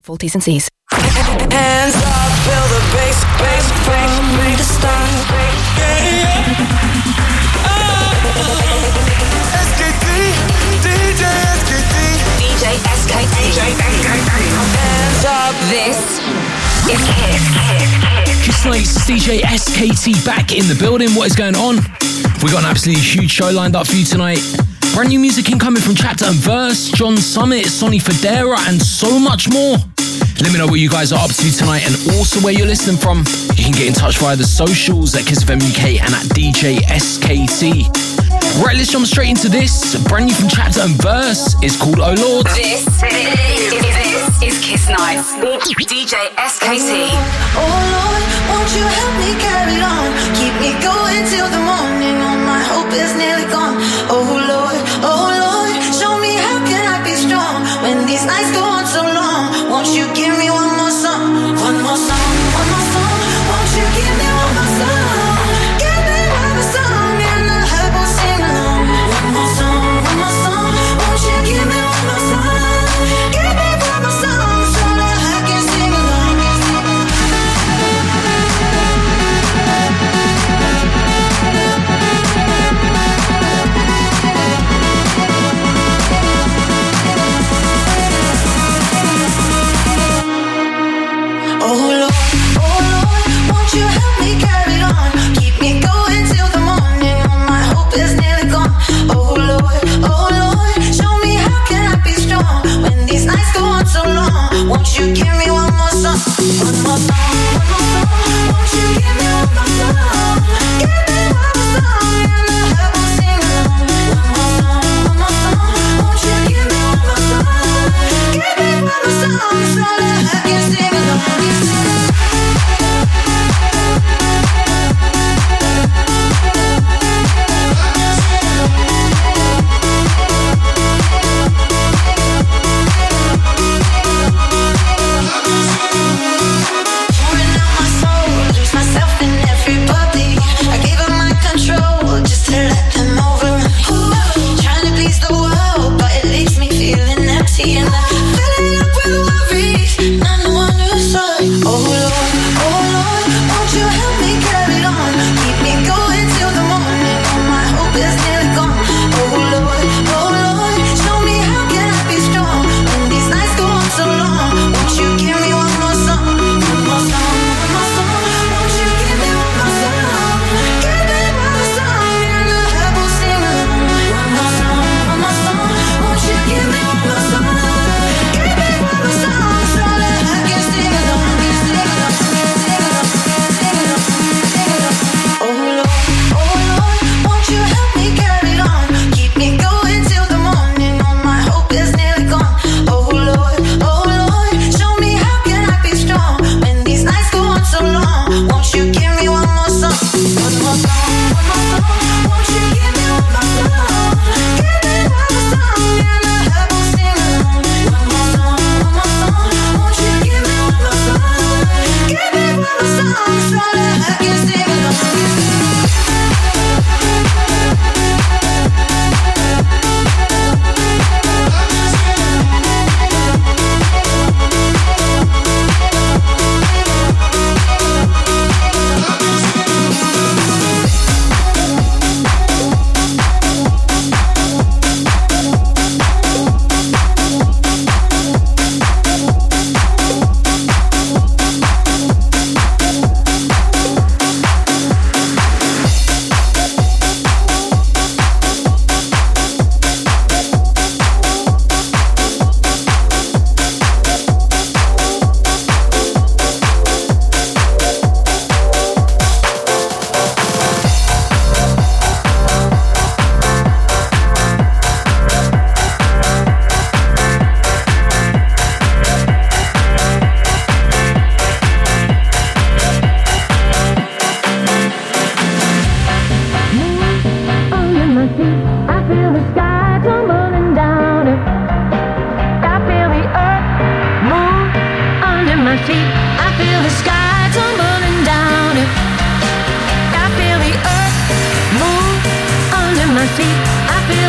Full T's and C's. Hands up, feel the bass from the start. SKT, DJ SKT. Hands up. This is Kiss Night's DJ SKT back in the building. What is going on? We've got an absolutely huge show lined up for you tonight. Brand new music incoming from Chapter and Verse, John Summit, Sonny Fodera, and so much more. Let me know what you guys are up to tonight and also where you're listening from. You can get in touch via the socials at Kiss FM UK and at DJ SKT. Right, let's jump straight into this. Brand new from Chapter and Verse is called Oh Lord. This is Kiss Night. DJ SKT. Oh Lord, won't you help me carry on? Keep me going till the morning. All my hope is nearly gone. Oh Lord, show me how can I be strong when these nights go on so long. Won't you give me one more song? One more song, one more song. Won't you give me one more song? Give me one more song and the heart will sing along. One more song, one more song. Won't you give me one more song? Give me one more song so that I can sing along. Oh Lord, won't you help me carry on? Keep me going till the morning. All my hope is nearly gone. Oh Lord, show me how can I be strong when these nights go on so long. Won't you give me one more song? One more song, one more song. Won't you give me one more song? Give me one more song and the heart will sing along. One more song, won't you give me one more song? Give me one more song so that I can sing along. And I fill it up with worries, not the one who saw it. Oh Lord, won't you help me carry on? Keep me going till the morning. All my hope is nearly gone. Oh Lord, show me how can I be strong when these nights go on so long. Won't you give me one more song? One more song, one more song. Won't you give me one more song? Give me one more song and the heart will sing along. One more song, one more song. Won't you give me one more song?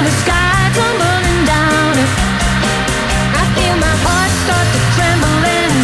Trembling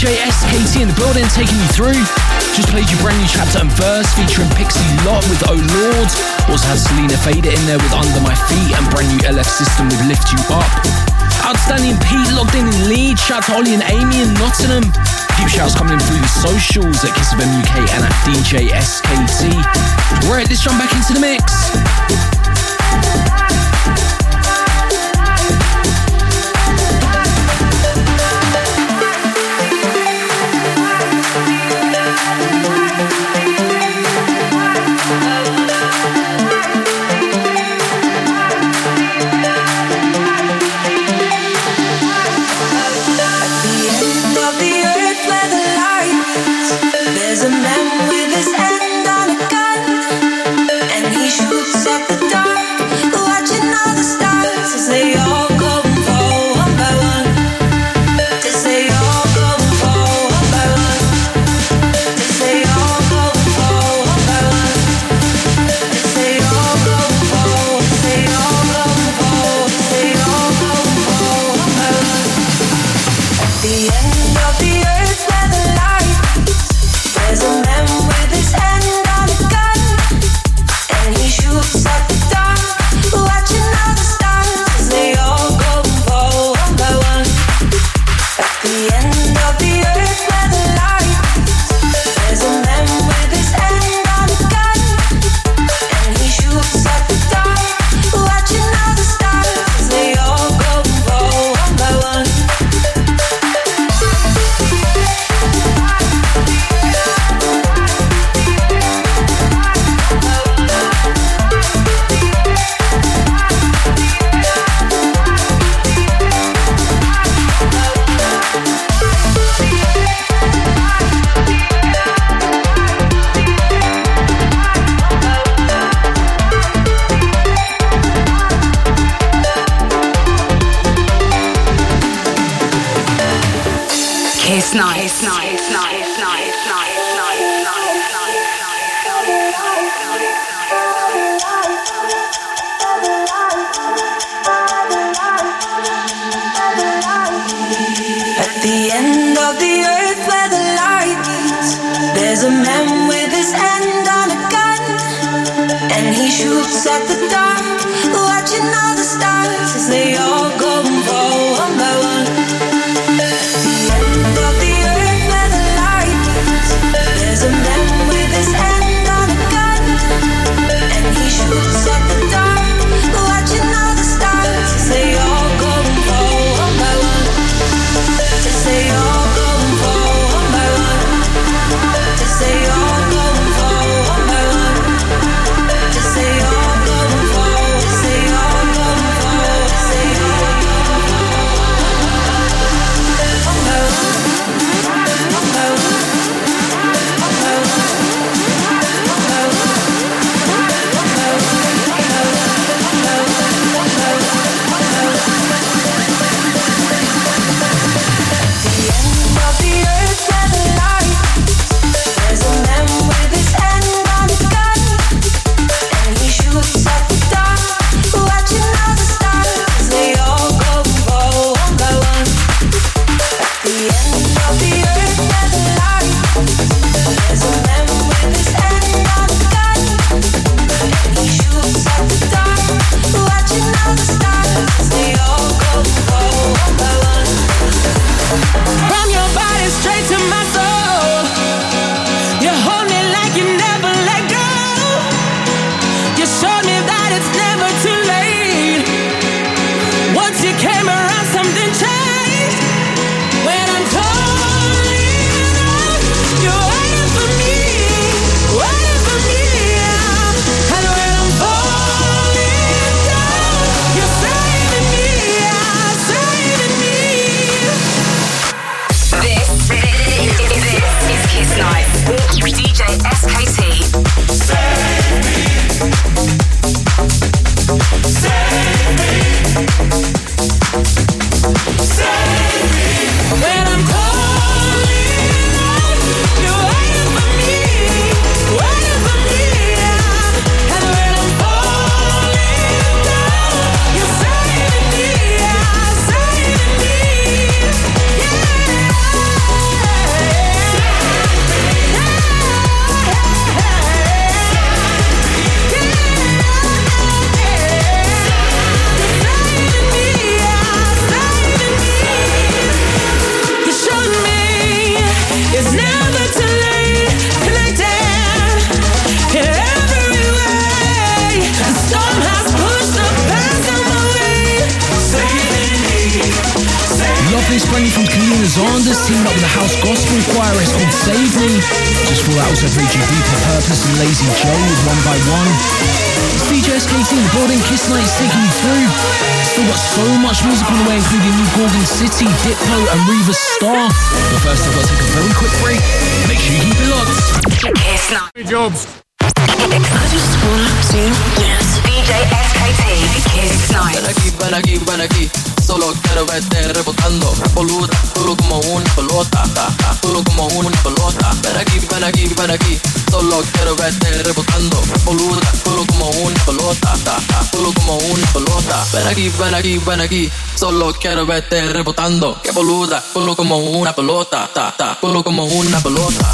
DJ SKT in the building, taking you through. Just played you brand new Chapter and Verse featuring Pixie Lott with Oh Lord. Also had Selena Fader in there with Under My Feet and brand new LF System with Lift You Up. Outstanding Pete logged in Leeds. Shout to Ollie and Amy in Nottingham. Keep shouts coming in through the socials at Kiss FM UK and at DJ SKT. Right, let's jump back into the mix. Say you're going for this, brand new from Kalina Zanders, teamed up with the House Gospel Choir. It's called Save Me. Just for that, also Rachel Deeper Purpose and Lazy Joe with One by One. It's DJ SKT in the building. Kiss Night's taking you through. Still got so much music on the way, including New Gorgon City, Diplo, and Reva Star. But first, I've got to take a very quick break. Make sure you keep it locked. Kiss Night. Good jobs. I just wanna see you dance. DJ SKT. Kiss Night. Ven aquí, solo quiero verte rebotando, boluda, duro como una pelota, duro como una pelota. Ven aquí, solo quiero verte rebotando, boluda, duro como una pelota, duro como una pelota. Ven aquí, solo quiero verte rebotando, que boluda, duro como una pelota, duro como una pelota.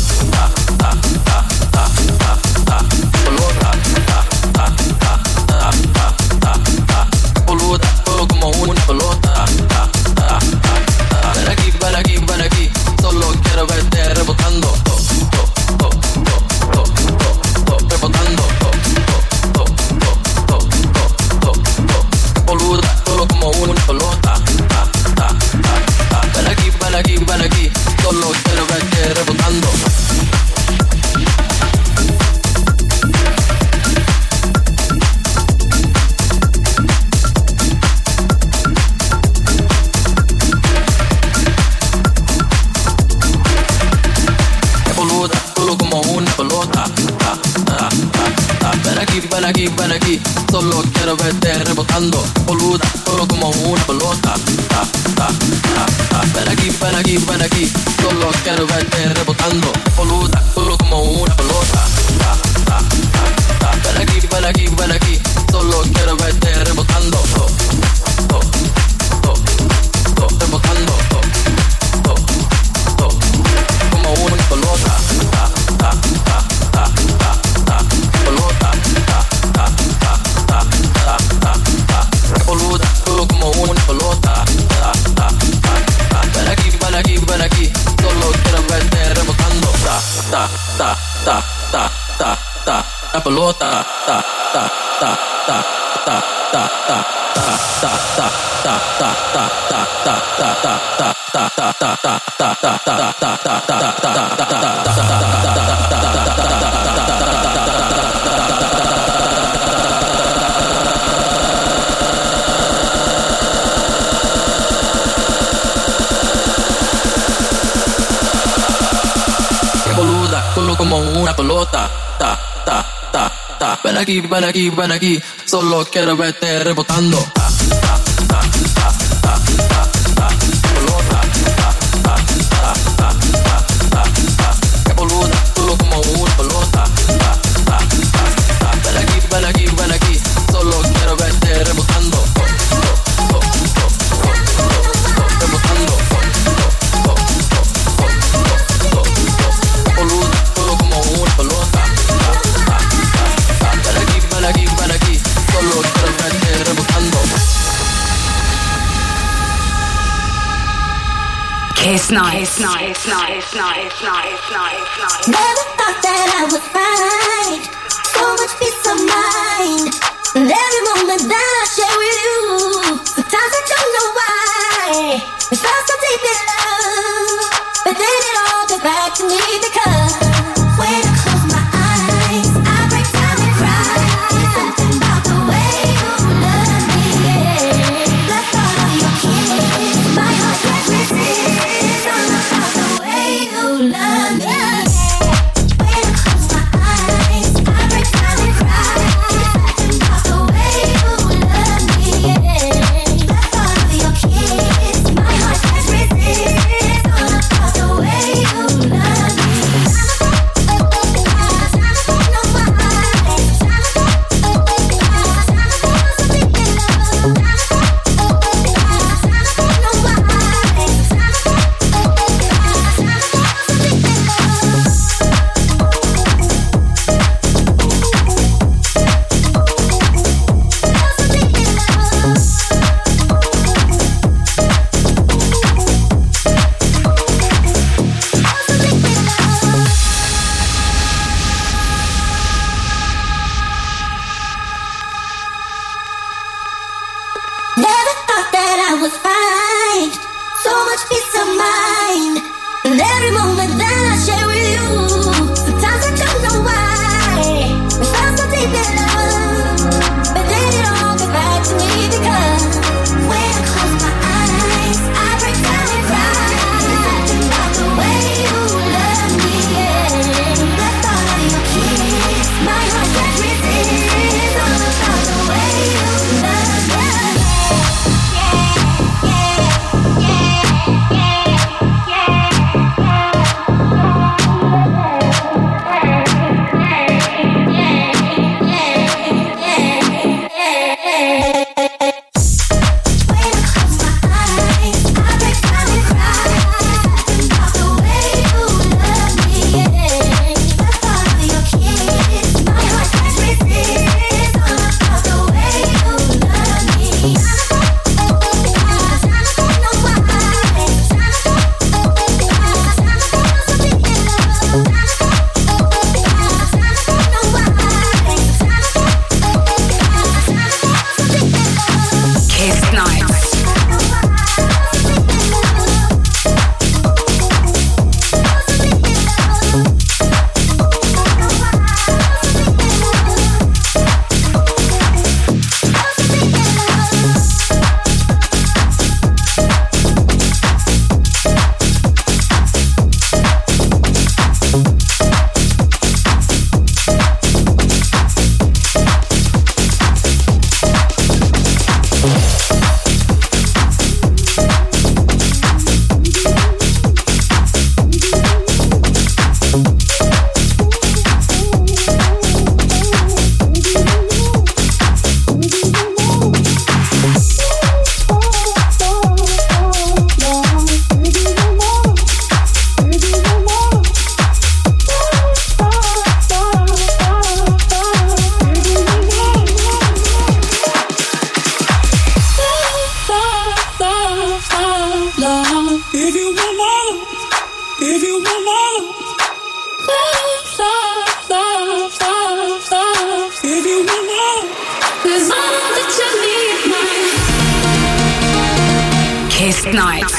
Boluda, solo como una pelota. Ven aquí, solo quiero verte rebotando. Rebotando. Boluda, solo como una pelota. Ven aquí, solo quiero verte rebotando. Ven aquí, solo quiero verte rebotando, boluda, solo como una pelota. Ven aquí, solo quiero verte rebotando, boluda, solo como una pelota. Ven aquí, solo quiero verte rebotando, rebotando, como una pelota. Boluda, solo como una pelota. Ven aquí, solo quiero verte rebotando. La pelota. Solo como una pelota, ven aquí, solo quiero verte rebotando. Boluda, solo como una pelota. Ven aquí, solo quiero verte rebotando. Rebotando. Ven aquí, solo quiero verte rebotando. Kiss Night. Never thought that I would find so much peace of mind in every moment that I share with you. Sometimes I don't know why we fell so deep in love, but then it all comes back to me because when I close my eyes, I break down and cry. There's something about the way you love me, yeah. The thought of your kiss, my heart can't resist. It's all about the way you love me. When I close my eyes, I break down and cry. There's something about the way you love me, yeah. The thought of your kiss, my heart can't resist. It's all about the way you love me. Never thought that I would find so much peace peace of mind. And every moment that I share with you, sometimes I don't know why. We felt so deep in love, but then it all comes back to me because when I close my eyes, I break down and cry. Something about the way you love me, yeah. The thought of your kiss, my heart can't resist. All about the way you love me. Kiss Nights.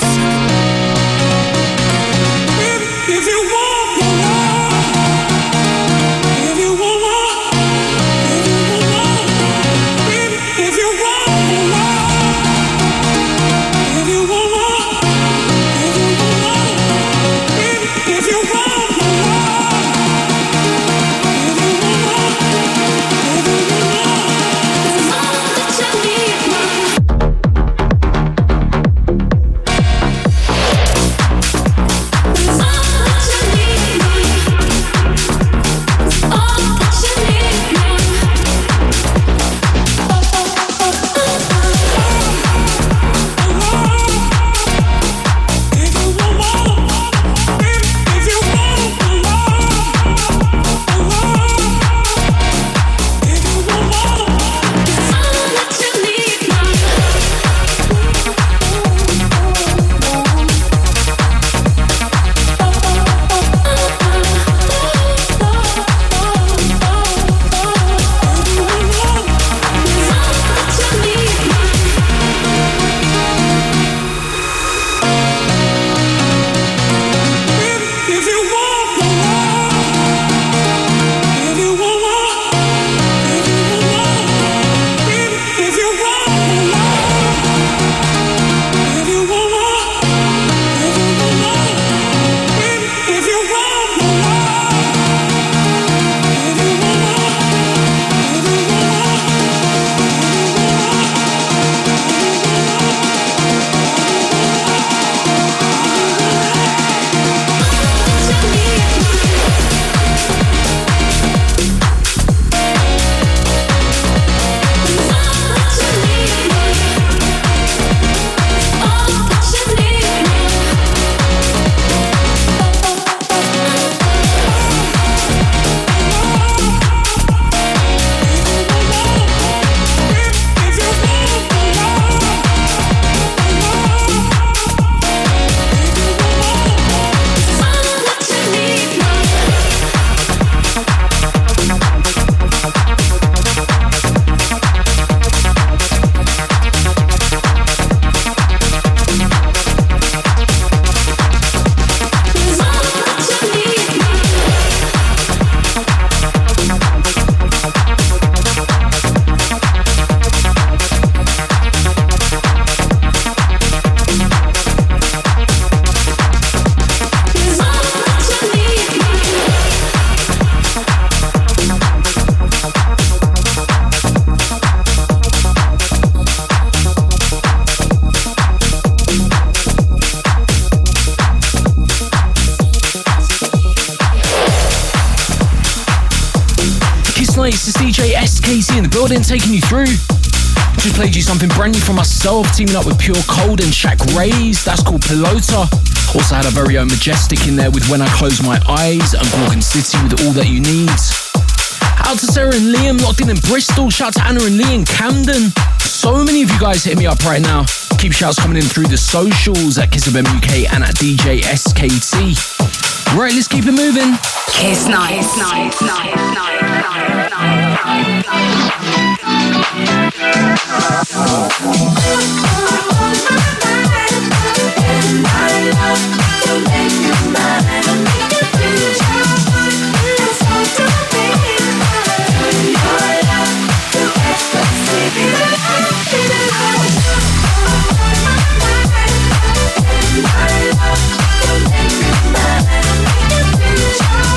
SKT in the building, taking you through. Just played you something brand new from myself, teaming up with Pure Cold and Shaq Rays. That's called Pelota. Also had a very own Majestic in there with When I Close My Eyes, and Gorgon City with All That You Need. Out to Sarah and Liam, locked in Bristol. Shout to Anna and Lee in Camden. So many of you guys hitting me up right now. Keep shouts coming in through the socials at Kiss FM UK and at DJ SKT. Right, let's keep it moving. Kiss Night.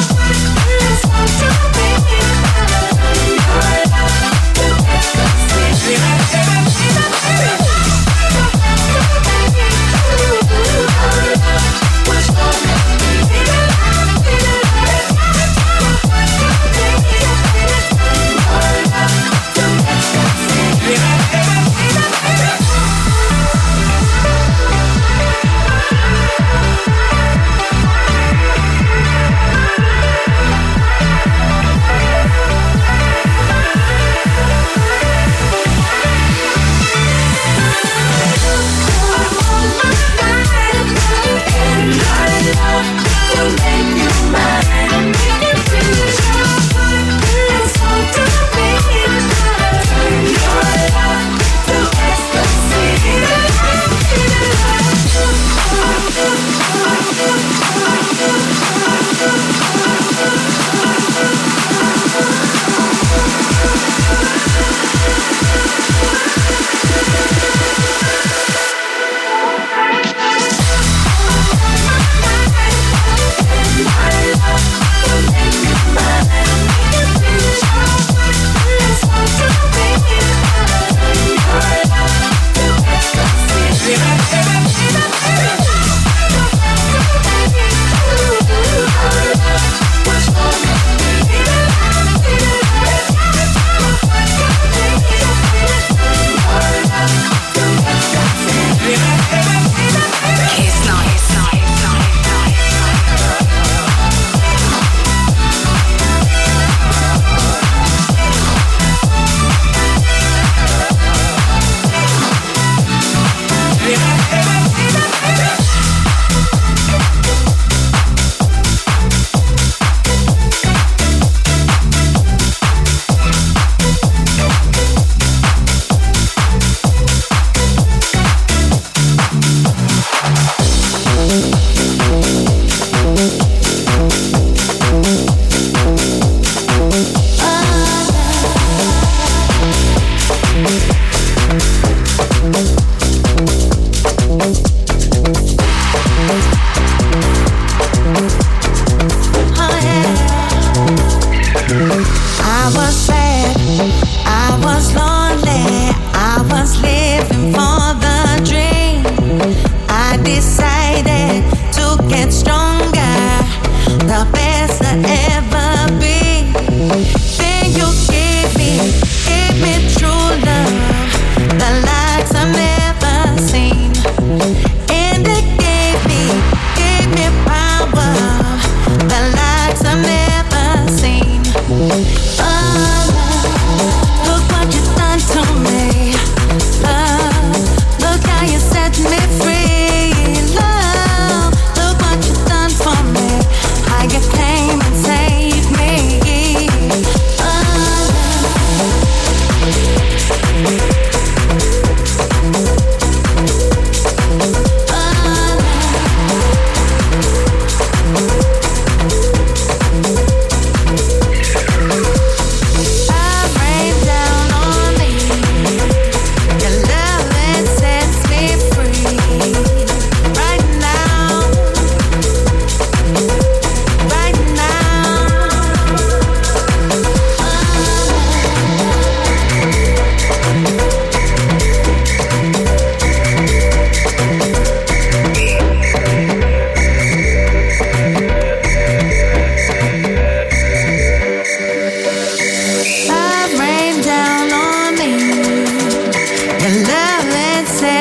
Let's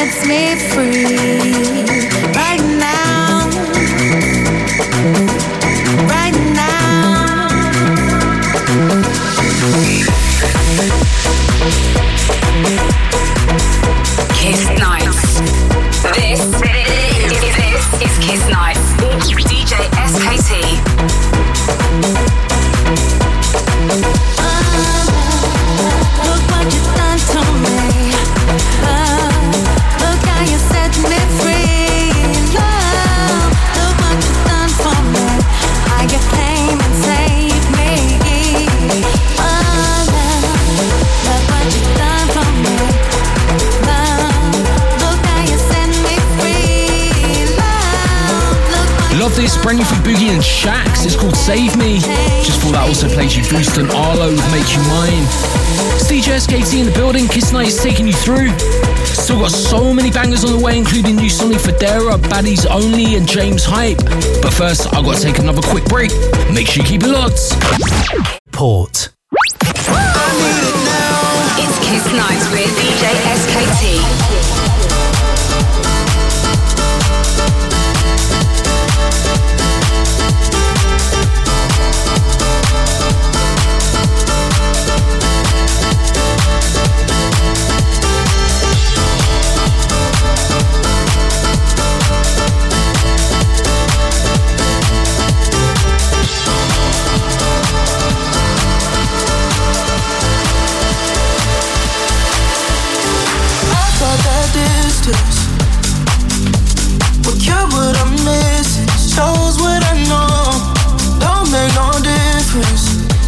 sets me free. Right now, right now. Kiss Nights. This is Kiss Nights. DJ SKT. Look what you've done to me. Look how you set me free. Love, look what you've done for me. How you came and saved me. Love, look what you've done for me. Love, look how you set me free. Love this, brand new from Boogie and Shax. It's called Save Me. Just thought that also plays you Boost and Arlo with Make You Mine. It's DJ SKT in the building. Kiss Night is taking you through. Still got so many bangers on the way, including new Sonny Fodera, Baddies Only, and James Hype. But first, I've got to take another quick break. Make sure you keep it locked. Port. It's Kiss Nights with DJ SKT. Well, you're what I'm missing, shows what I know, don't make no difference.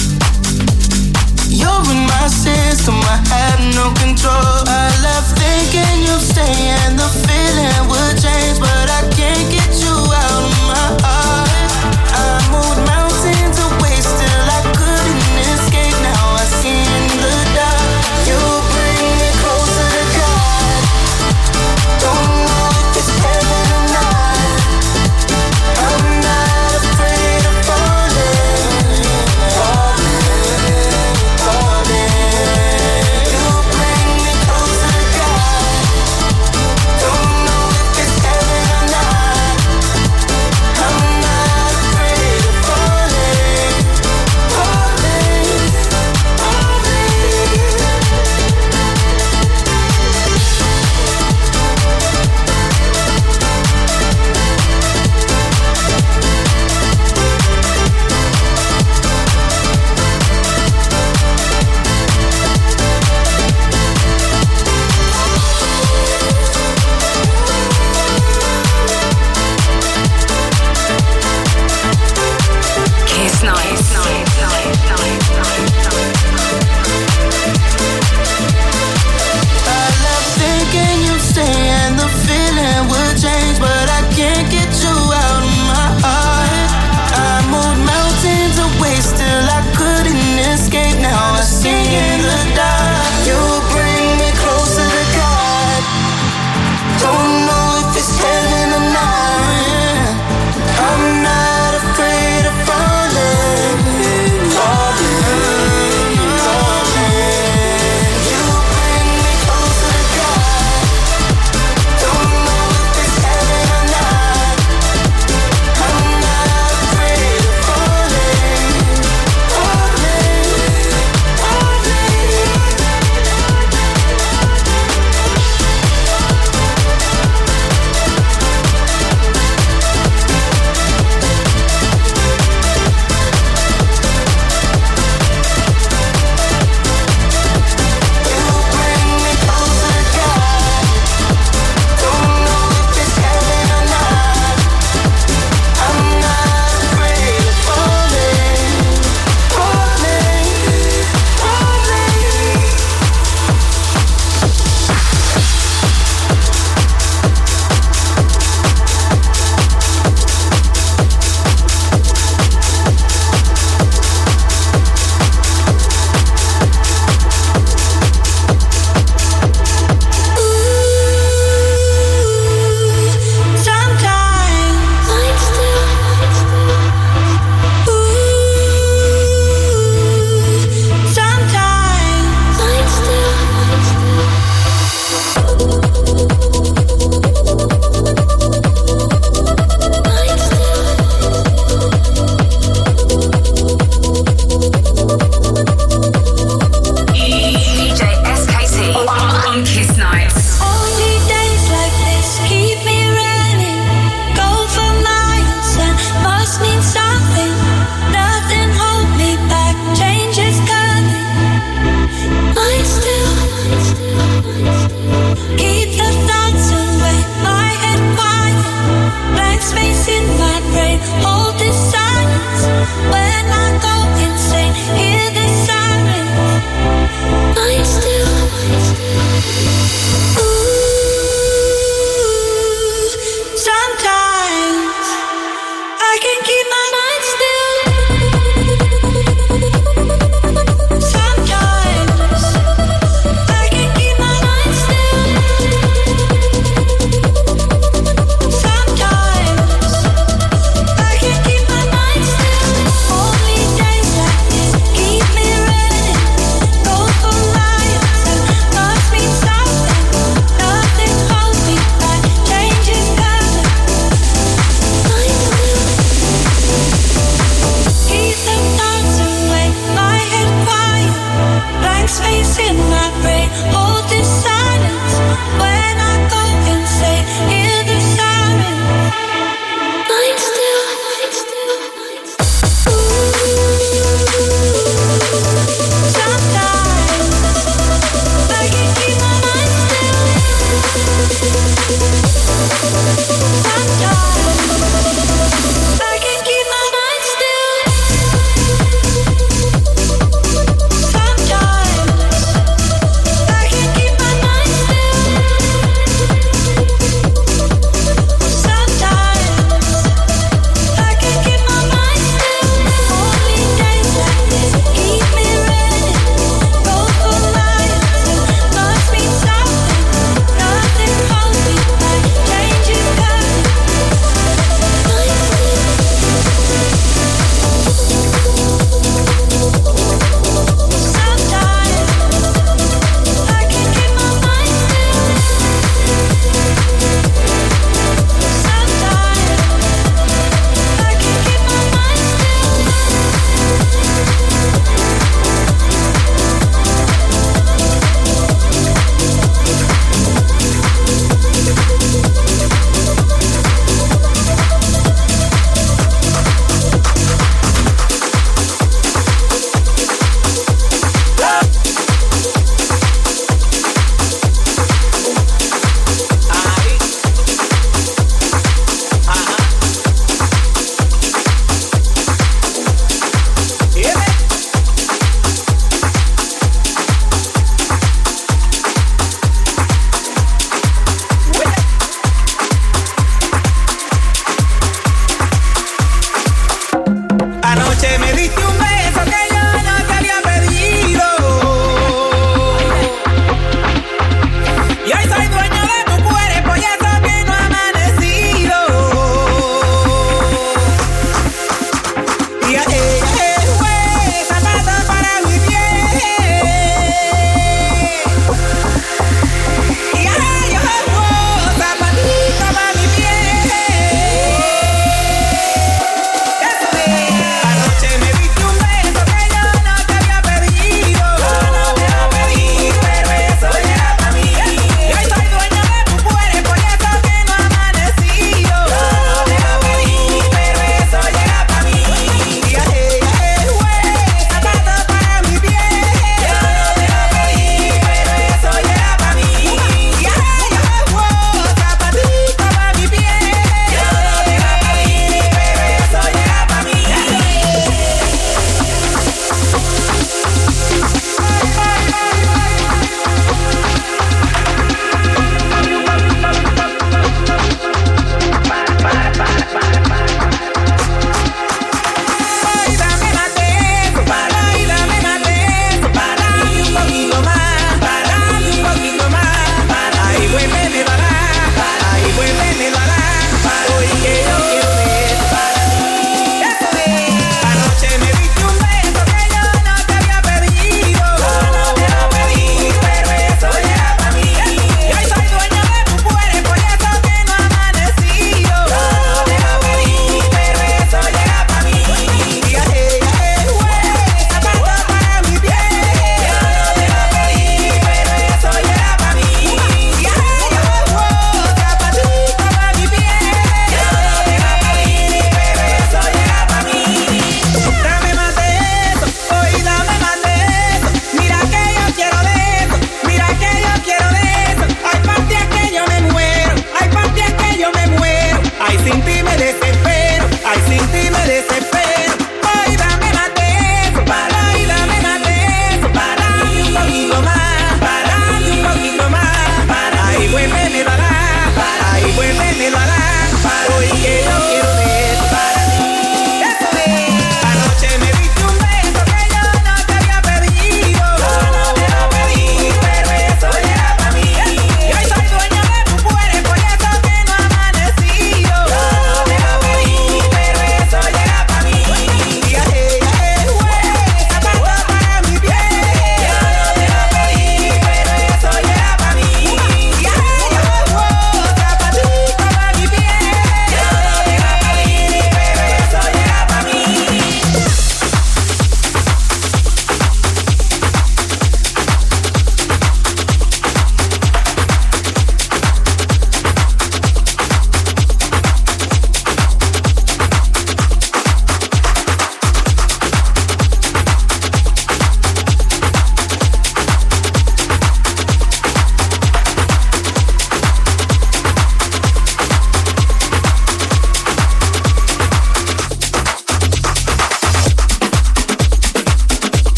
You're in my system, I have no control. I left thinking you'd stay and the feeling would change, but I can't get you out of my heart. I moved mountains away, still I couldn't escape. Now I see in the dark, you bring me closer to God. Don't know if it's heaven or not. I'm not afraid of falling, falling, falling. You bring me closer to God. Don't know if it's heaven or not. I'm not afraid of falling, falling, falling. Kiss Nights. I left thinking you'd stay and the feeling would change, but I can't get you out of my heart. I moved mountains away, still I couldn't escape. Now I see in the dark, you bring me closer to God. Don't know if it's heaven or not. I'm not afraid of falling, falling, falling. You bring me closer to God. Don't know if it's heaven or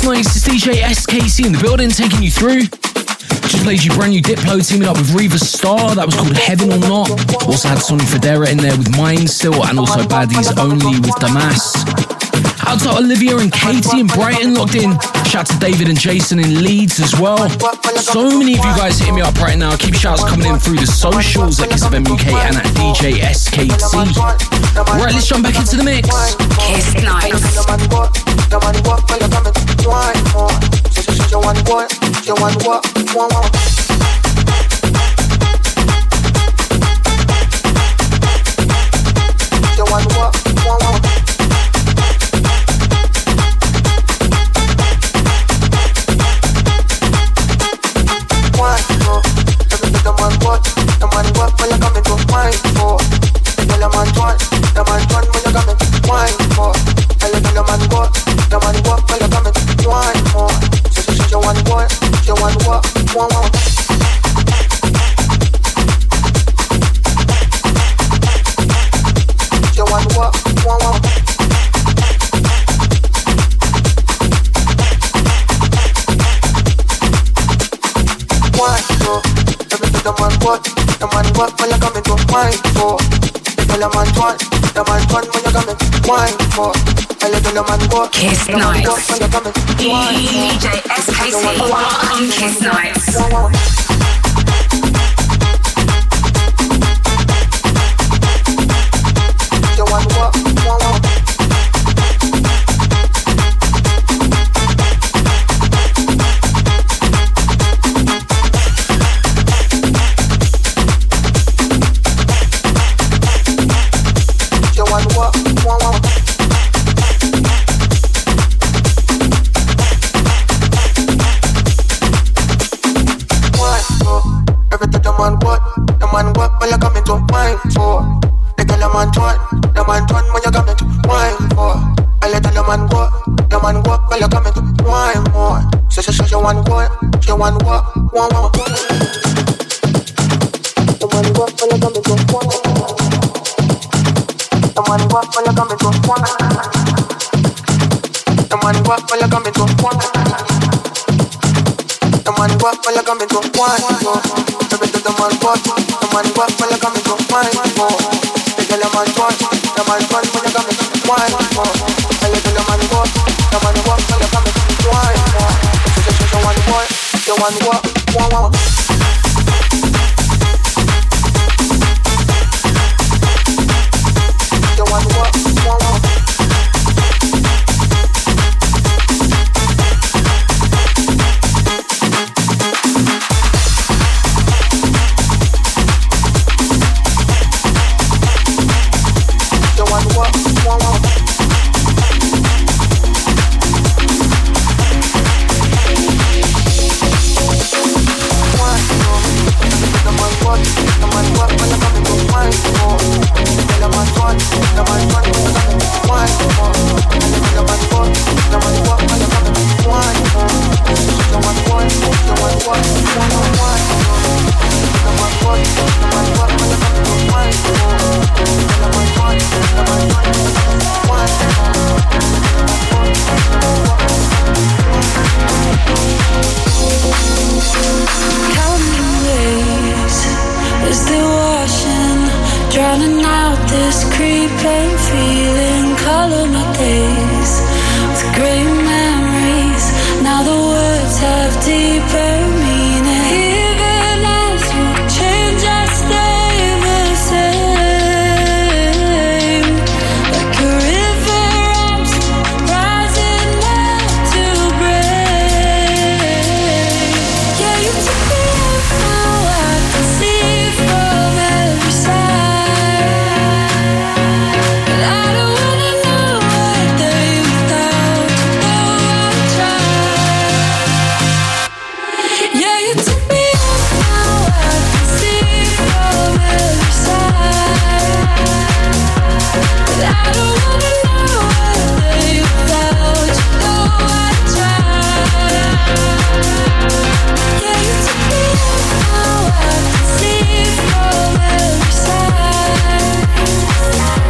Nights. It's DJ SKT in the building, taking you through. Just played you brand new Diplo teaming up with Reva Star. That was called Heaven or Not. Also had Sonny Fodera in there with Mine Still, and also Baddies Only with Damas. Out to Olivia and Katie in Brighton locked in. Shout to David and Jason in Leeds as well. So many of you guys hitting me up right now. Keep shouts coming in through the socials at Kiss FM UK and at DJ SKT. Right, let's jump back into the mix. Kiss Nights. Kiss Nights. DJ SKT on Kiss Nights.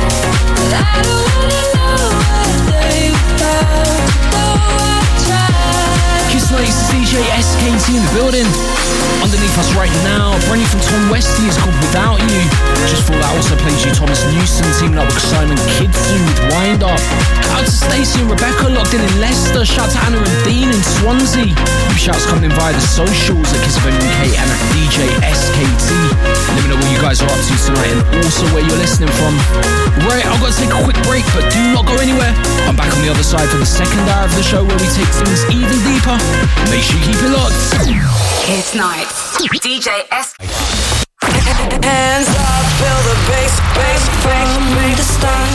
Try in the building. Underneath us right now, brand new from Tom Westy is called Without You. Just before that also plays you Thomas Newson teaming up with Simon Kidson with Wind Up. Out to Stacey and Rebecca locked in Leicester. Shout to Anna and Dean in Swansea. New shouts coming in via the socials at Kiss FM UK and at DJ SKT. Let me know what you guys are up to tonight and also where you're listening from. Right, I've got to take a quick break, but do not go anywhere. I'm back on the other side for the second hour of the show where we take things even deeper. Make sure you keep it locked. Kiss Night. DJ S. Hands up, feel the bass, bass, from the start.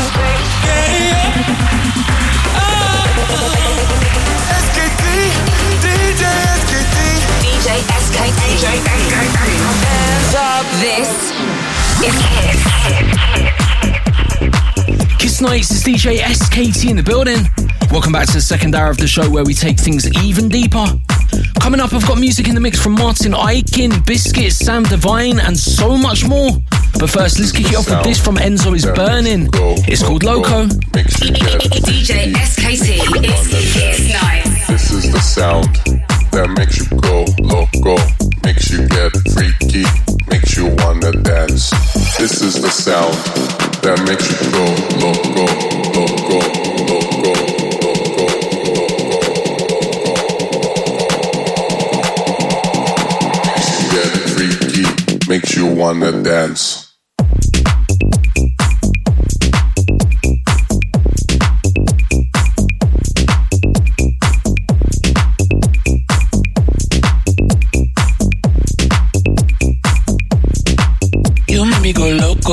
SKT, DJ SKT. DJ SKT. Hands up. This is Kiss. Kiss Nights is DJ SKT in the building. Welcome back to the second hour of the show where we take things even deeper. Coming up, I've got music in the mix from Martin Aiken, Biscuit, Sam Divine, and so much more. But first, let's kick it off with this from Enzo is Burning. It's called Loco. DJ SKT. It's Kiss Night. This is the sound that makes you go loco, makes you get freaky, makes you wanna dance. This is the sound that makes you go loco, loco, loco. Makes you wanna dance. You make me go loco.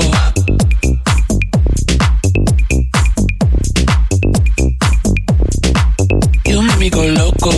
You make me go loco.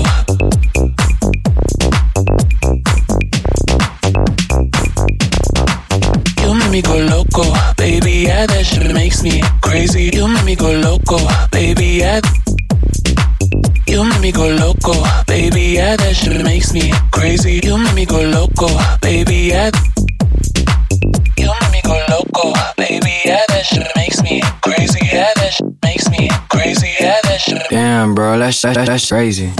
Me go loco, baby, yeah, that shit makes me crazy. You make me go loco, baby, yeah. You make me go loco, baby, yeah, that shit makes me crazy. You make me go loco, baby, yeah. You make me go loco, baby, yeah, that shit makes me crazy. Yeah, that shit makes me crazy. Yeah, that shit. Damn, bro, that's crazy.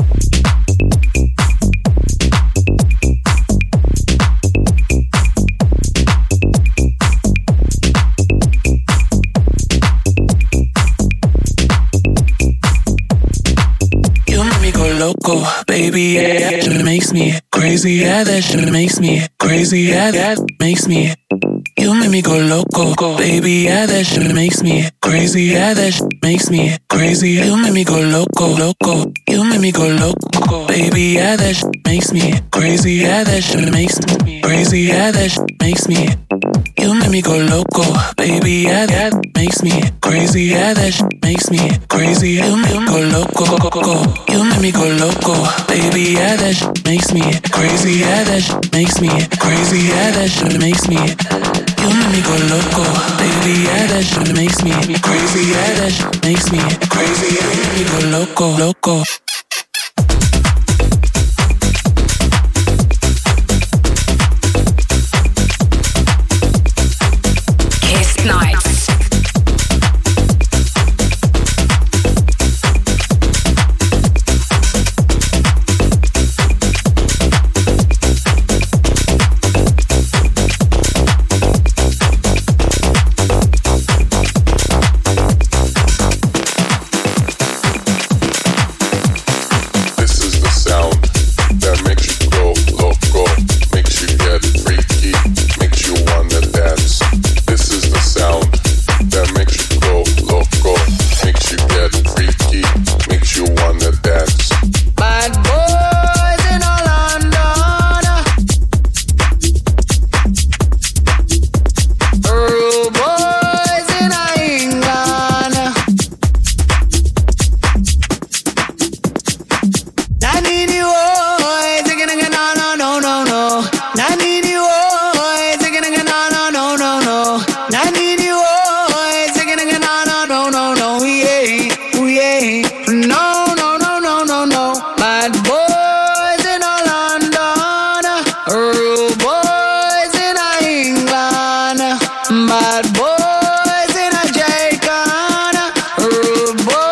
Loco, baby, yeah, that shit makes me crazy. Yeah, that shit makes me crazy. Yeah, that makes me. You make me go loco, baby, yeah, that shit makes me crazy. Yeah, that shit makes me crazy. You make me go loco. You make me go loco, baby, yeah, that shit makes me crazy. Yeah, that shit makes me crazy. Yeah, that shit makes me. You make me go loco, baby, yeah, that makes me crazy. Yeah, that shit makes me crazy. You make me go loco. You make me go loco, baby, yeah, that shit makes me crazy. Yeah, that shit makes me crazy. Yeah, that shit makes me. You make me go loco, baby, yeah, that shit makes me crazy. Yeah, that shit makes me crazy. You make me go loco. Kiss Nights.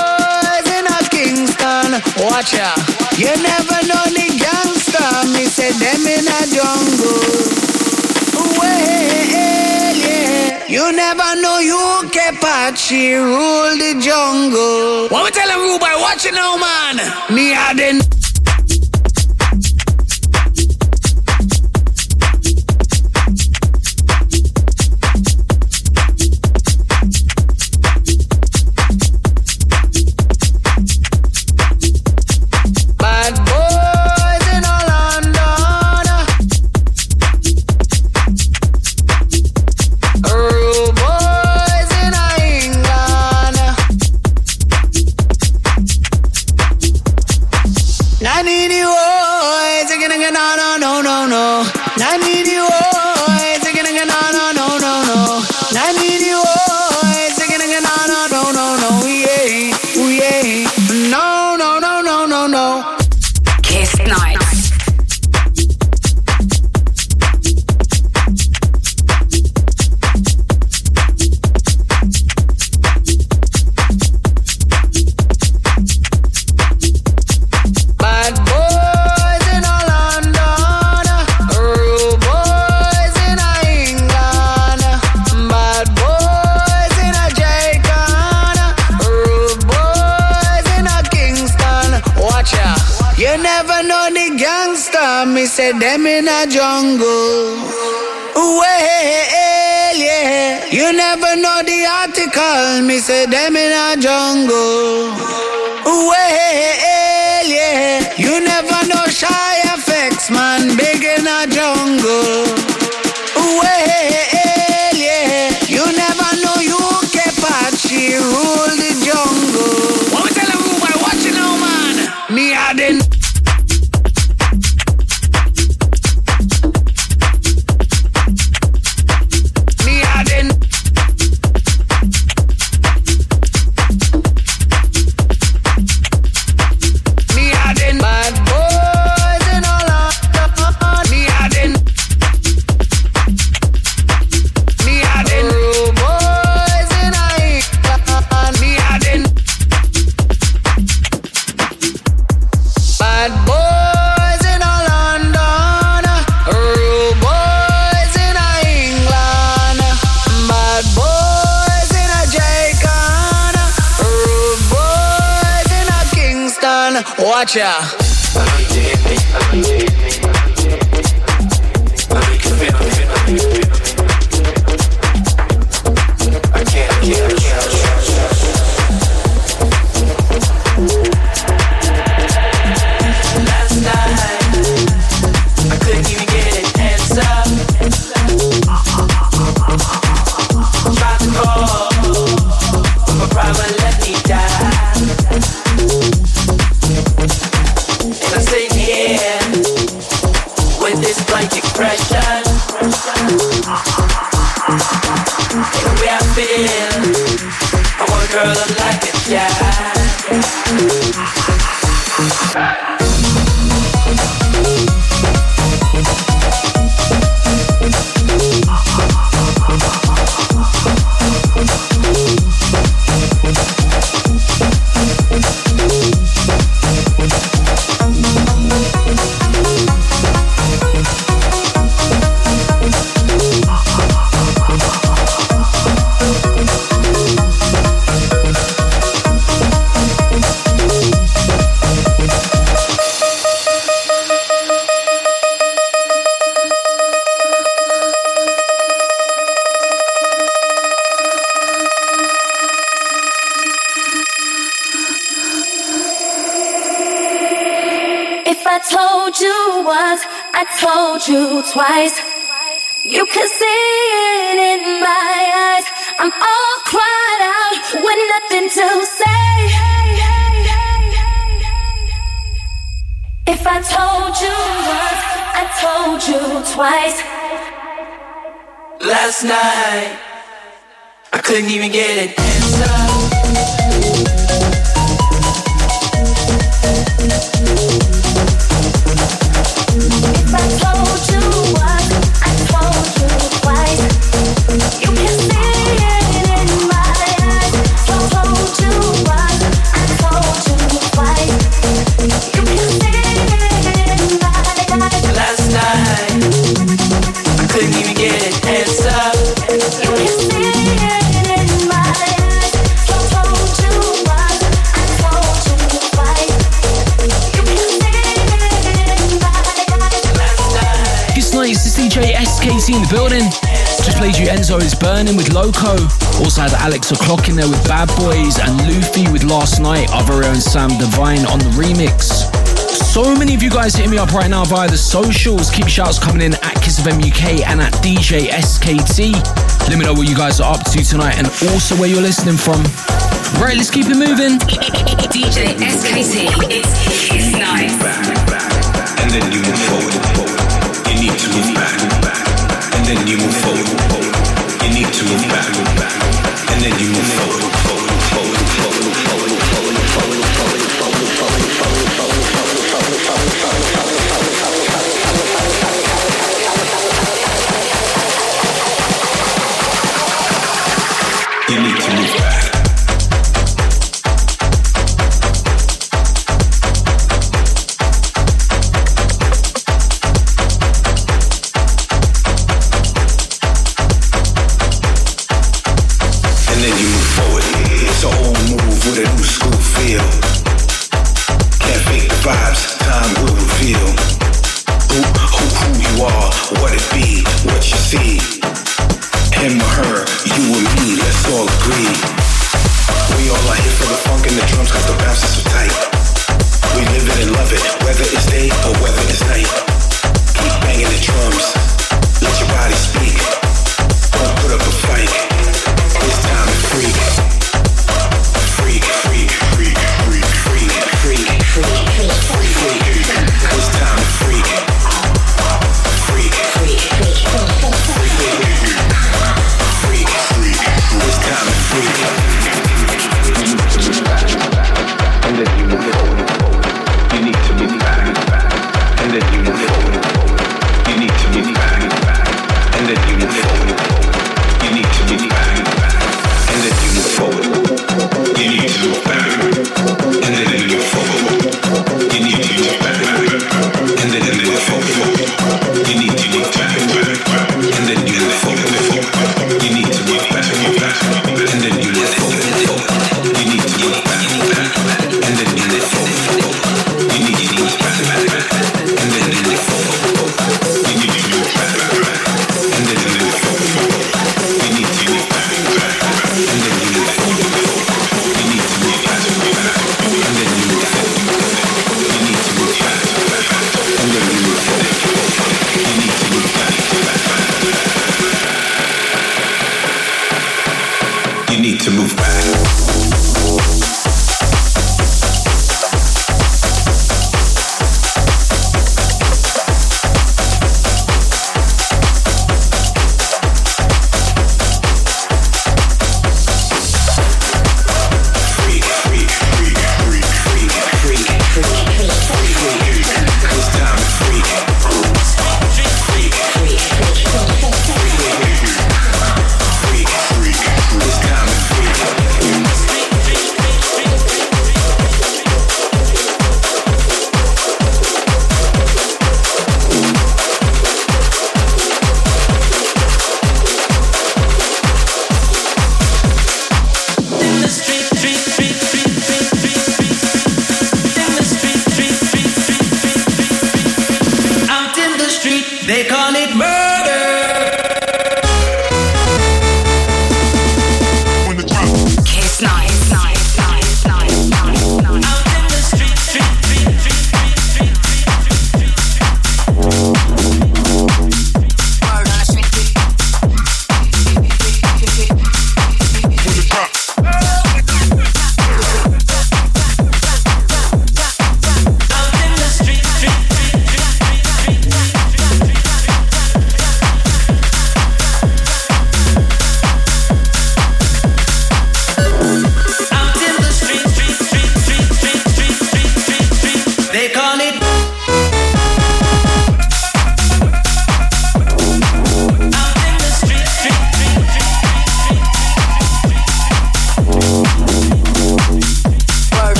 Watch out. You never know the gangster. Me say said them in a jungle. Well, yeah. You never know you Apache rule the jungle. What we tell them, Ruby? Watch it now, man. Me had the said them in a jungle. Well, yeah. You never know the article. Me say them in a jungle. Well, yeah. You never know shy effects, man. Big in a jungle. Well, yeah. You never know you Apache rule the jungle. What we tell them, Ruby? Watch it now, man. Me had it. Watch out. Twice, you can see it in my eyes. I'm all cried out with nothing to say. If I told you once, I told you twice. Last night, I couldn't even get an answer. If I told you once, I told you twice. You can see it in my eyes. I told you once, I told you twice. You can see it in my eyes. Last SKT in the building. Just played you Enzo is Burning with Loco. Also had Alex O'Clock in there with Bad Boys and Luffy with Last Night, our very own Sam Divine on the remix. So many of you guys hitting me up right now via the socials. Keep shouts coming in at Kiss FM UK and at DJ SKT. Let me know what you guys are up to tonight and also where you're listening from. Right, let's keep it moving. DJ SKT, it's his night. And then you move forward. You need to move back. And then you move forward. You need to move back. And then you move forward. You need to move back.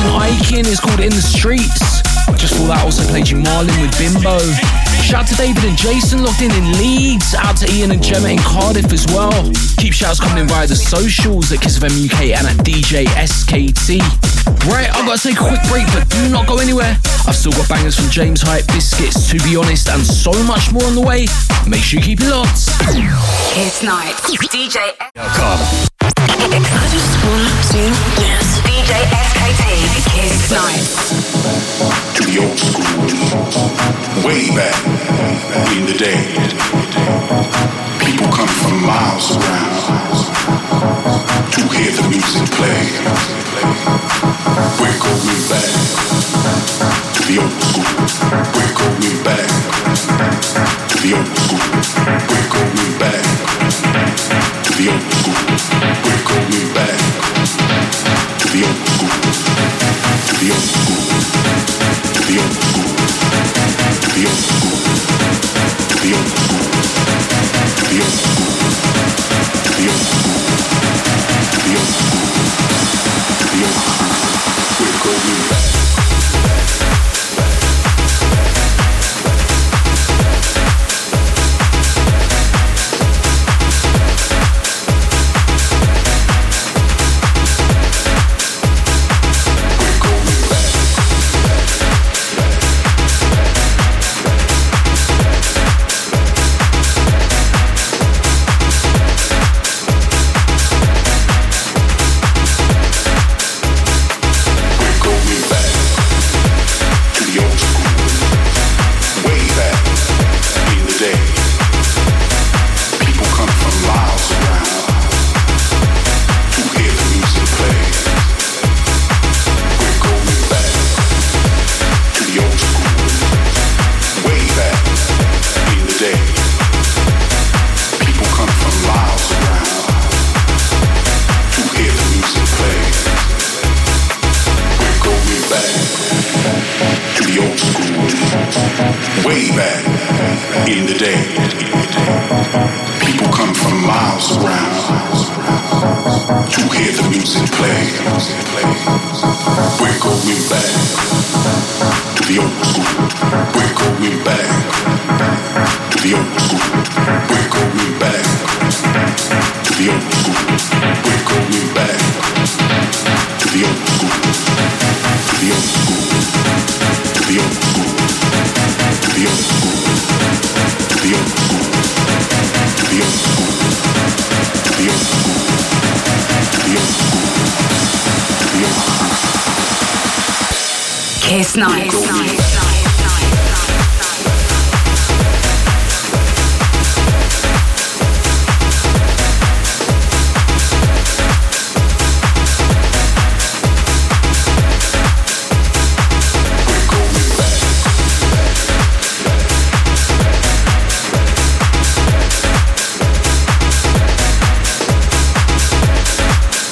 Jason Aiken is called In the Streets. Just for that, also played you Marlin with Bimbo. Shout out to David and Jason locked in Leeds. Out to Ian and Gemma in Cardiff as well. Keep shouts coming in via the socials at Kiss FM UK and at DJ SKT. Right, I've got to take a quick break, but do not go anywhere. I've still got bangers from James Hype, Biscuits, To Be Honest, and so much more on the way. Make sure you keep it locked. Kiss Night. DJ. Come. I just want to dance. DJ SKT. Kiss Night. To the old school, way back in the day. People come from miles around to hear the music play. We're going back to the old school. We're going back to the old school. We're going back to the old school. We're going back to the old school. To the old school. To the old school. To the old school. To the old school. To the old school. To the old school. To the old school. To the old school. We're going back. Kiss Night.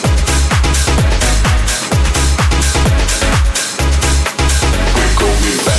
We're going back.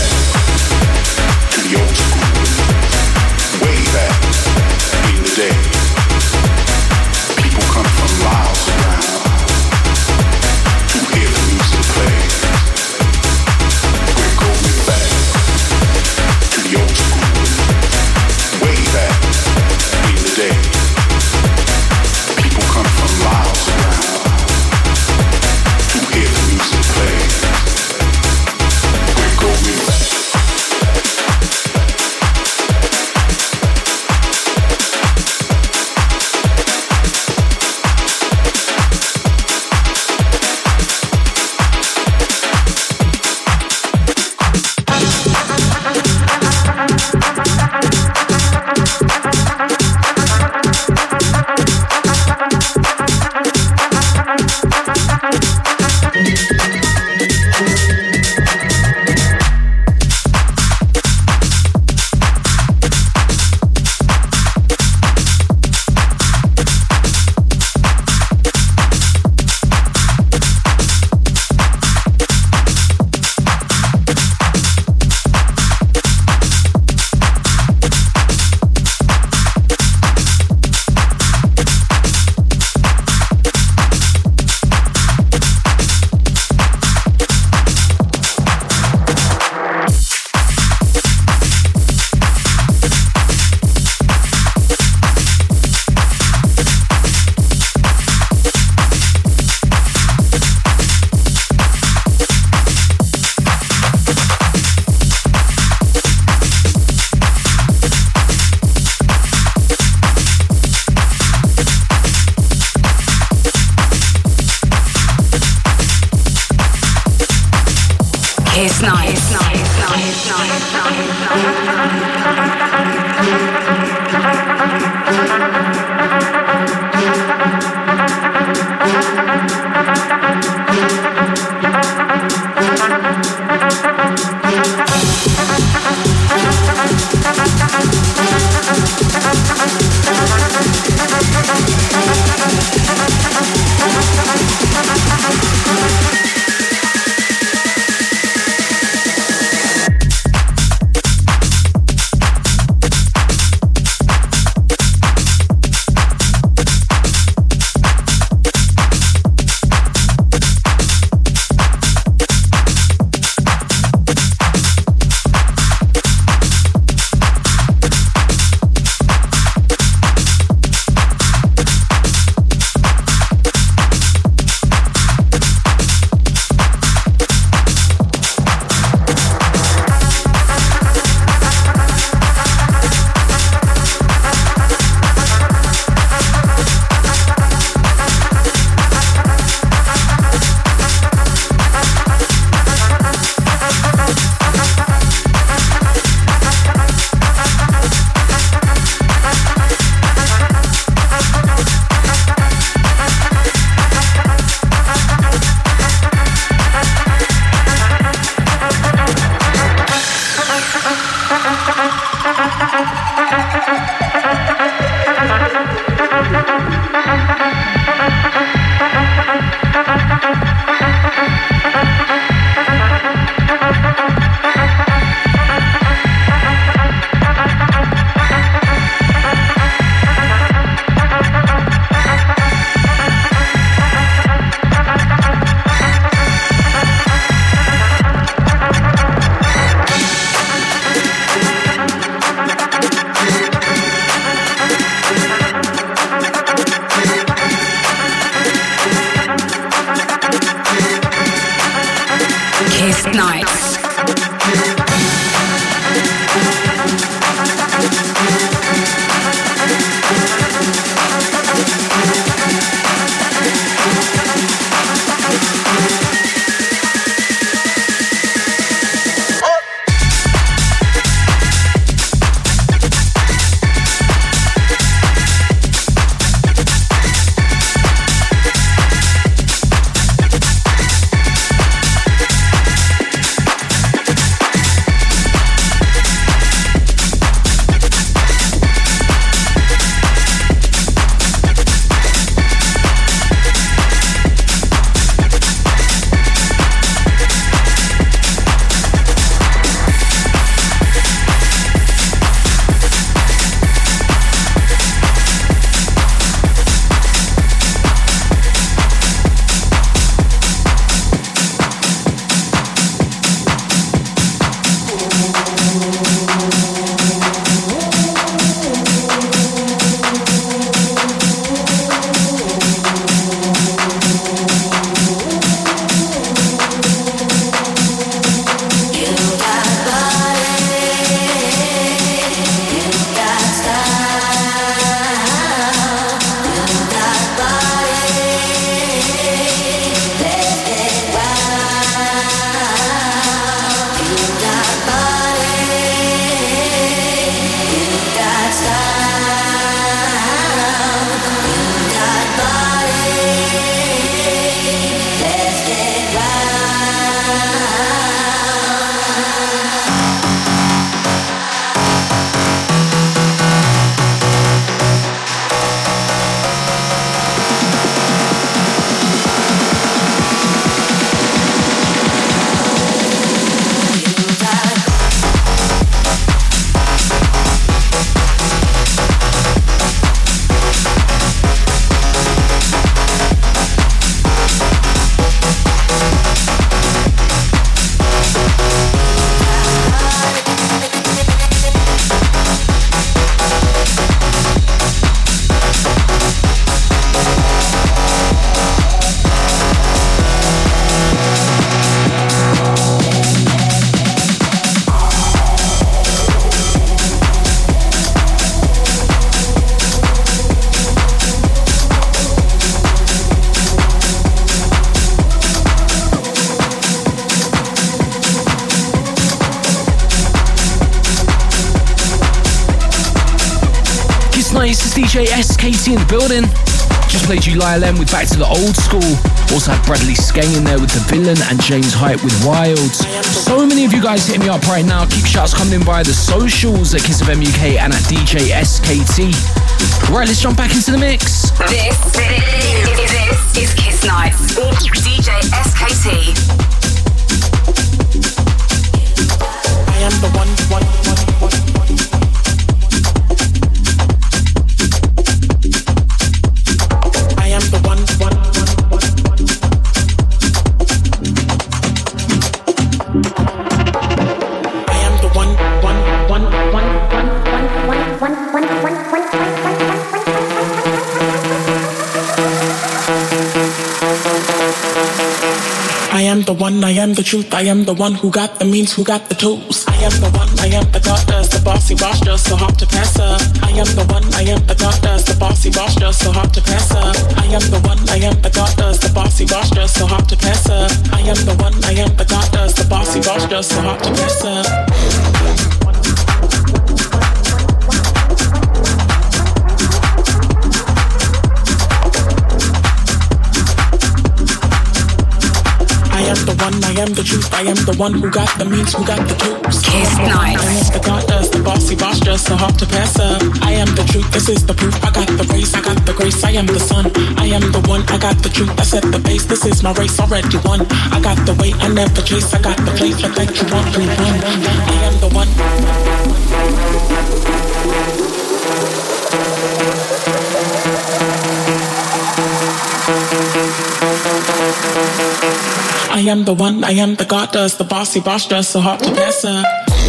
It's DJ SKT in the building. Just played you Lyle M with Back to the Old School. Also had Bradley Skane in there with The Villain and James Hype with Wild. So many of you guys hitting me up right now. Keep shouts coming in via the socials at Kiss FM UK and at DJ SKT. Right, let's jump back into the mix. This is Kiss Nights. DJ SKT. I am the one. I am the one. I am the one. I am the one, I am the truth, I am the one who got the means, who got the tools. I am the one, I am the goddess, the bossy boss, just so hard to pass her. I am the one, I am the goddess, the bossy boss, just so hard to pass her. I am the one, I am the goddess, the bossy boss, just so hard to pass her. I am the one, I am the goddess, the bossy boss, just so hard to pass her. I am the truth, I am the one who got the means, who got the tools. Kiss Nights. I am the goddess, the bossy boss, just so hard to pass her. I am the truth, this is the proof. I got the race, I got the grace, I am the sun. I am the one, I got the truth, I set the pace. This is my race, already won. I got the weight, I never chase. I got the place, I think you want, 3-1. I am the one. I am the one, I am the goddess, the bossy boss, just so hard to pass her.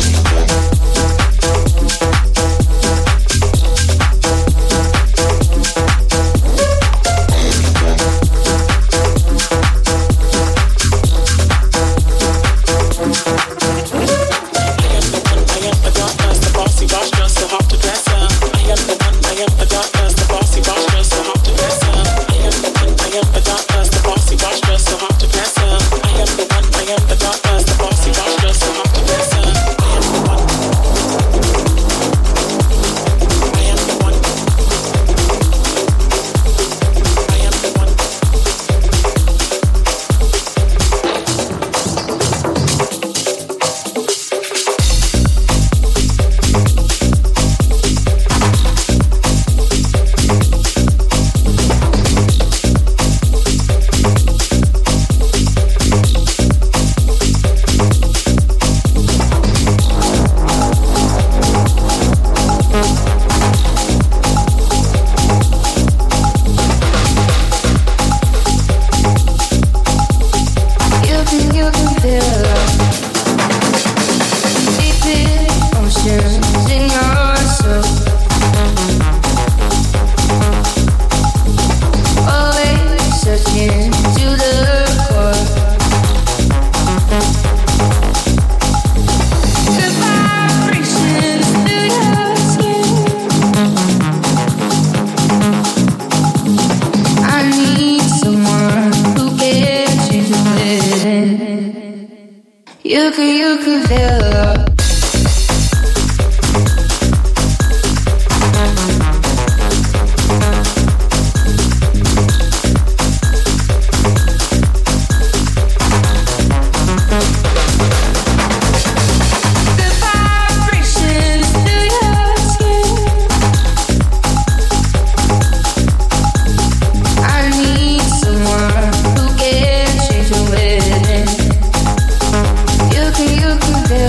You could feel. You can feel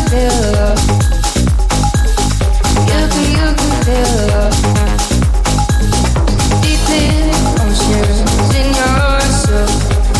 feel love. You can feel love. Deep in oceans in your soul.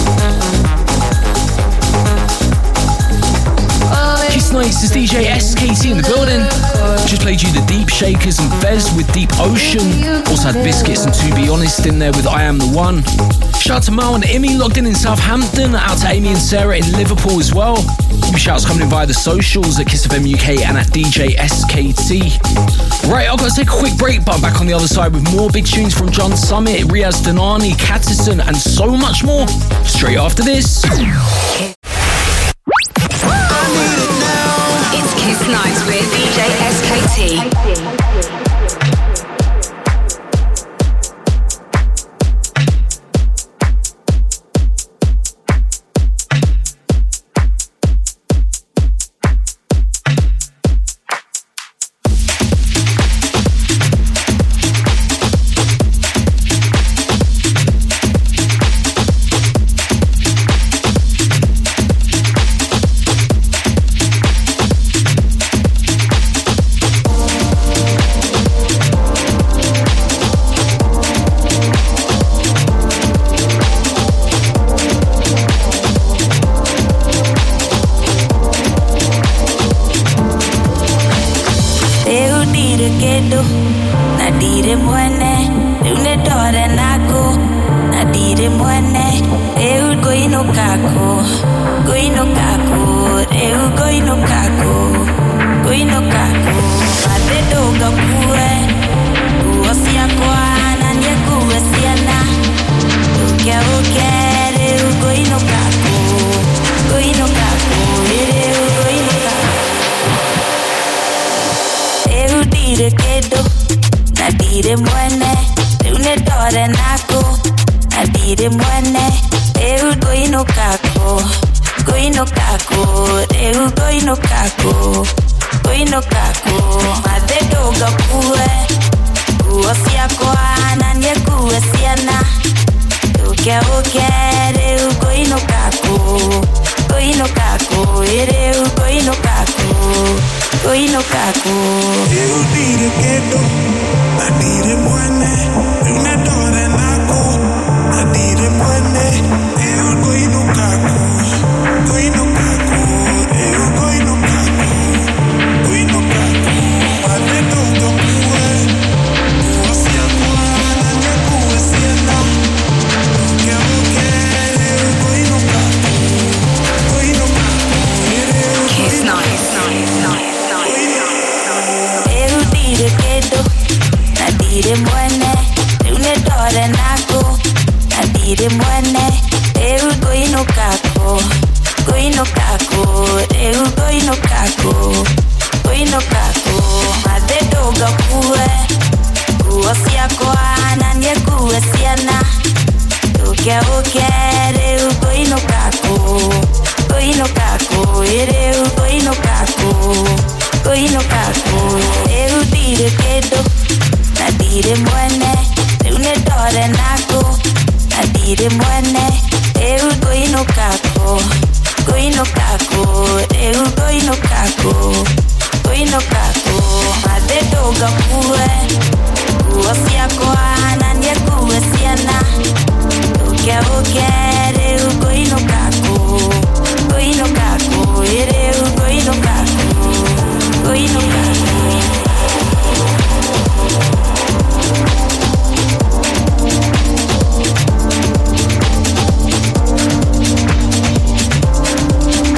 Kiss Nights is DJ SKT in the building. Just played you the Deep Shakers and Fez with Deep Ocean. Also had Biscuits and To Be Honest in there with I Am The One. Shout out to Mal and Imi logged in Southampton. Out to Amy and Sarah in Liverpool as well. New shouts coming in via the socials at Kiss FM UK and at DJ SKT. Right, I've got to take a quick break, but I'm back on the other side with more big tunes from John Summit, Riaz Danani, Cattison, and so much more. Straight after this. It's Kiss Nights with DJ SKT.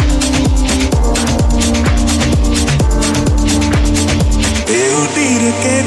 Eu direi que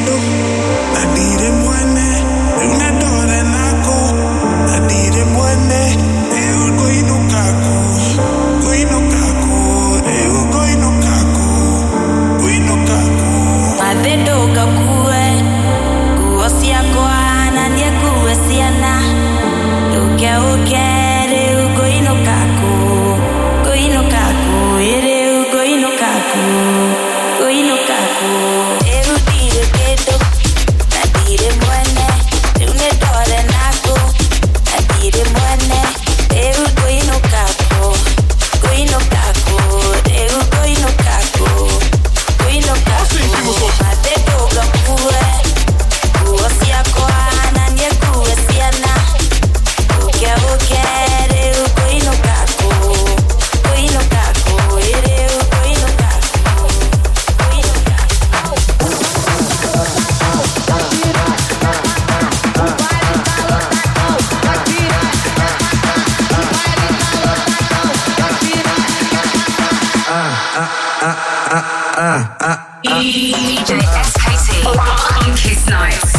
DJ SKT on Kiss Nights.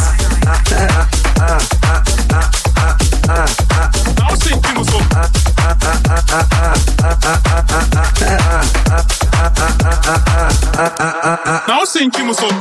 Now sentimos o Now sentimos o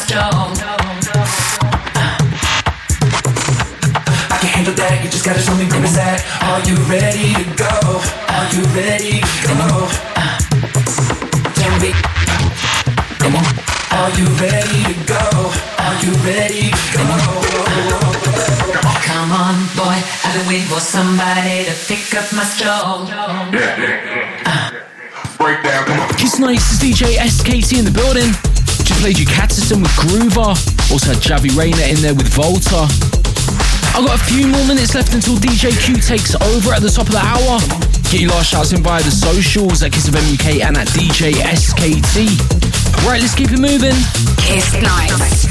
strong. I can handle that, you just gotta show me where it's at. Are you ready to go? Are you ready to go? Tell me, come on. Are you ready to go? Are you ready to go? Come on, boy, I've been waiting for somebody to pick up my stone. Break down, come on. Kiss Nights is DJ SKT in the building. Just played you Catterson with Groover. Also had Javi Rayner in there with Volta. I've got a few more minutes left until DJ Q takes over at the top of the hour. Get your last shouts in via the socials at Kiss of MUK and at DJ SKT. Right, let's keep it moving. Kiss Nights.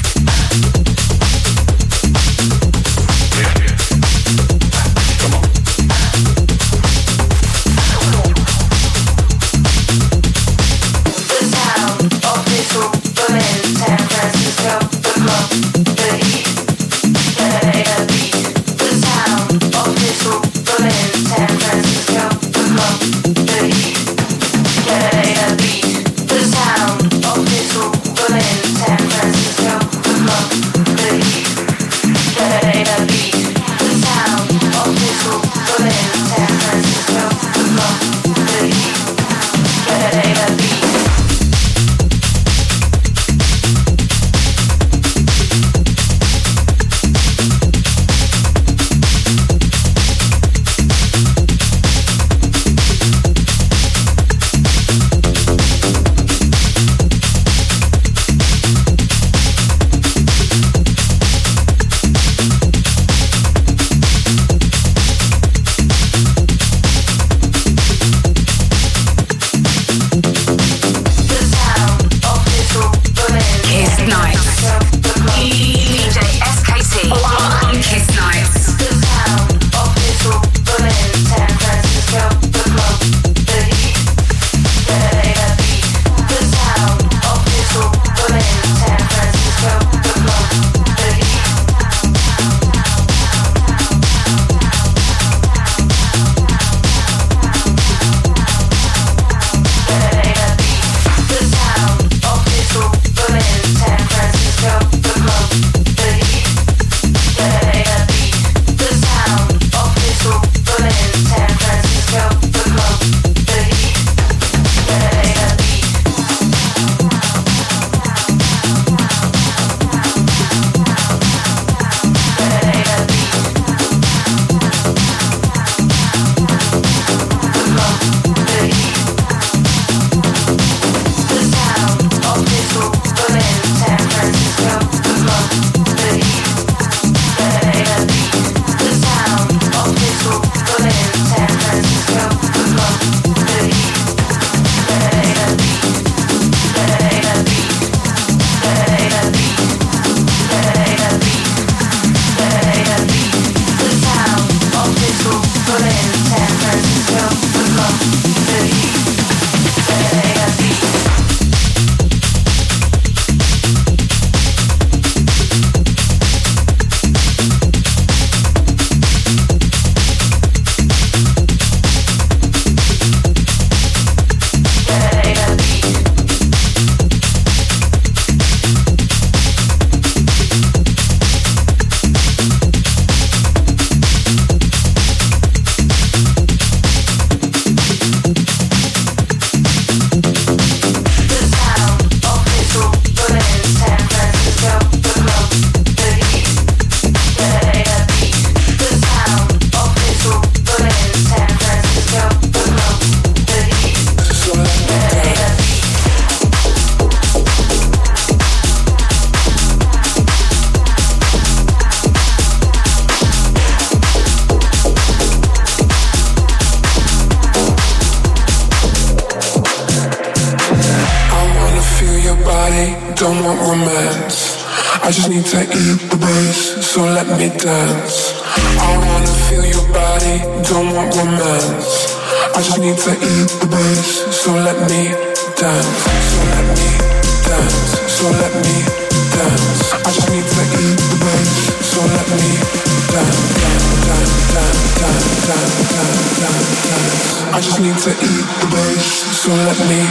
don't want romance. I just need to eat the bass, so let me dance. I wanna feel your body, don't want romance. I just need to eat the bass, so let me dance. So let me dance, so let me dance. I just need to eat the bass, so let me dance, dance, dance, dance, dance, dance, dance, dance. I just need to eat the bass, so let me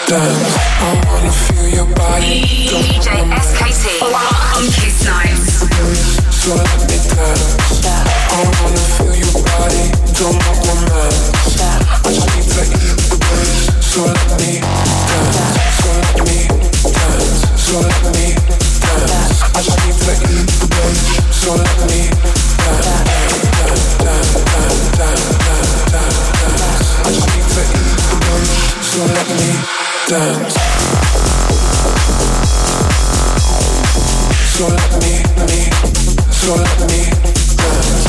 dance. I wanna feel your body. DJ SKT on Kiss Nights. So let me dance. I wanna feel your body. Don't make romance. I just need to eat the bass. So let me dance. So let me dance. So let me dance. I just need to eat the bass. So let me dance. I just need to eat the bass. So let me dance. So let me dance. So let me dance.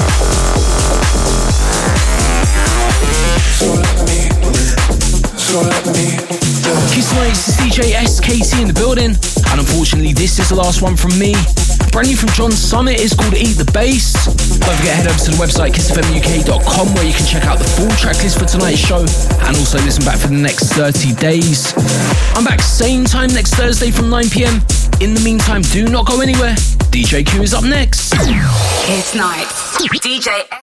So let me dance. Kiss Nights, it's DJ SKT in the building, and unfortunately this is the last one from me. Brand new from John Summit is called Eat the Bass. Don't forget, head over to the website kissfmuk.com where you can check out the full track list for tonight's show and also listen back for the next 30 days. I'm back same time next Thursday from 9 PM. In the meantime, do not go anywhere. DJ Q is up next. Kiss Nights. DJ